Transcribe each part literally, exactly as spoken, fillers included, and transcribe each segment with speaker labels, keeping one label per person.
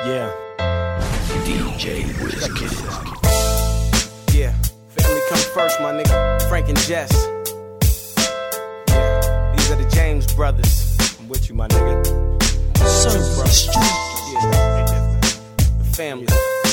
Speaker 1: Yeah.
Speaker 2: D J Wizkid.
Speaker 1: Yeah. Family come first, my nigga. Frank and Jess. Yeah. These are the James brothers. I'm with you, my nigga.
Speaker 3: Serve the street.
Speaker 1: Yeah. The family.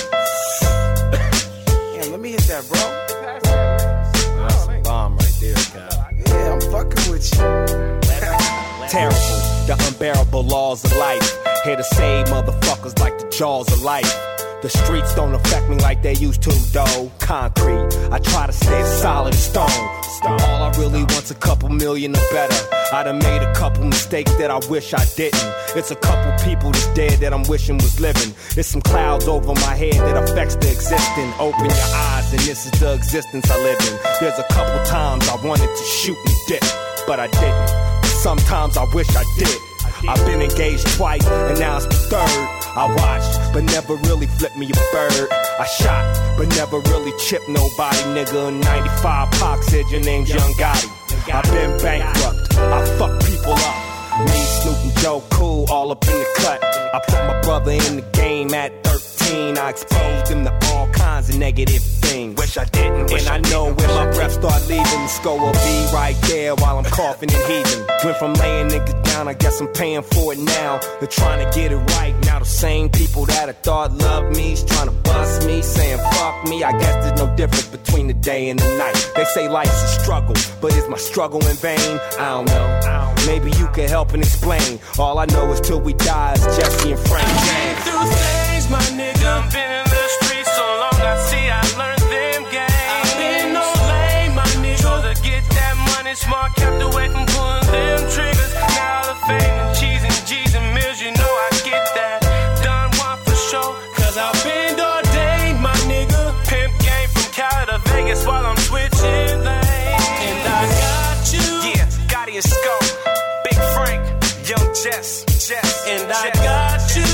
Speaker 1: Damn, let me hit that, bro. That's a bomb right there, guy. Yeah, I'm fucking with you.
Speaker 4: Terrible, the unbearable laws of life. Here to save motherfuckers like the jaws of life. The streets don't affect me like they used to, though. Concrete, I try to stay solid as stone. All I really want's a couple million or better. I done made a couple mistakes that I wish I didn't. It's a couple people that's dead that I'm wishing was living. There's some clouds over my head that affects the existing. Open your eyes and this is the existence I live in. There's a couple times I wanted to shoot and dip, but I didn't. Sometimes I wish I did. I've been engaged twice, and now it's the third. I watched, but never really flipped me a bird. I shot, but never really chipped nobody, nigga. In ninety-five, Pac said your name's Young Gotti. I've been bankrupt, I fuck people up. Me, Snoop, and Joe Cool, all up in the cut. I put my brother in the game at thirteen. I exposed him to all kinds of negative things. Wish I didn't, wish and I, I know when my breath start leaving, the skull will be right there while I'm coughing and heaving. Went from laying niggas down, I guess I'm paying for it now. They're trying to get it right. Now the same people that I thought loved me's trying to bust me, saying fuck me. I guess there's no difference between the day and the night. They say life's a struggle, but is my struggle in vain? I don't know. Maybe you can help and explain. All I know is till we die is Jesse and Frank James.
Speaker 5: Through things, my nigga. I've been in the streets so long, I see I learned them games. I've been no lame, my nigga. Chose to get that money smart, kept away from pulling them triggers. Now the fame and cheese and G's and mills, you know I get that. Done one for sure, cause I've been ordained, my nigga. Pimp game from Cali to Vegas while I'm switching lanes. And I got you. Yeah, Gotti and Scope. Big Frank, Young Jess, Jess. And I Jess. got you.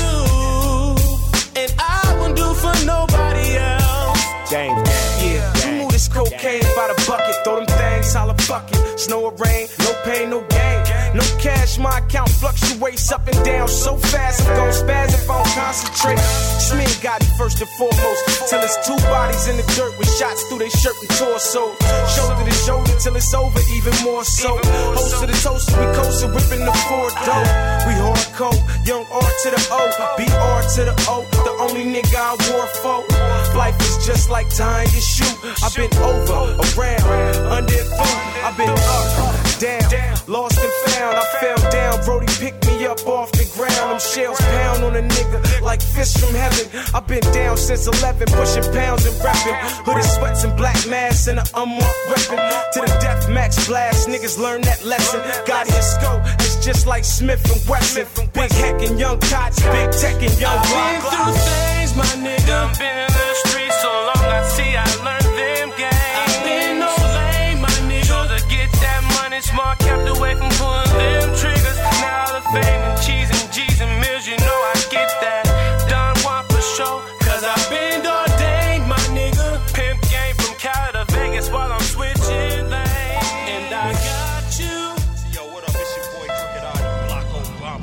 Speaker 5: And I won't do for nobody else.
Speaker 4: James,
Speaker 1: yeah, you move this cocaine by the bucket. Throw them things, holla bucket. Snow or rain, no pain, no gain. No cash, my account fluctuates up and down so fast. I'm gon' spaz if I don't concentrate. Smear got it first and foremost. Till it's two bodies in the dirt with shots through their shirt and torso. Shoulder to shoulder till it's over, even more so. Host to the toast, we coastin', whipping the four dough. We hardcore, young R to the O, B R to the O. The only nigga I wore for. Life is just like tying your shoe. I've been over, around, under food. I've been up, down, lost and found. I fell down, Brody picked me up off the ground. Them shells pound on a nigga like fists from heaven. I've been down since eleven, pushing pounds and rapping. Hooded sweats and black masks and an unmarked weapon. To the death max blast, niggas learn that lesson. Gotti and Scope, it's just like Smith and Wesson. Big Heck and Young Cots, Big Tech and Young Rock.
Speaker 5: I've been through things, my nigga. I've been in the streets so long, I see I learned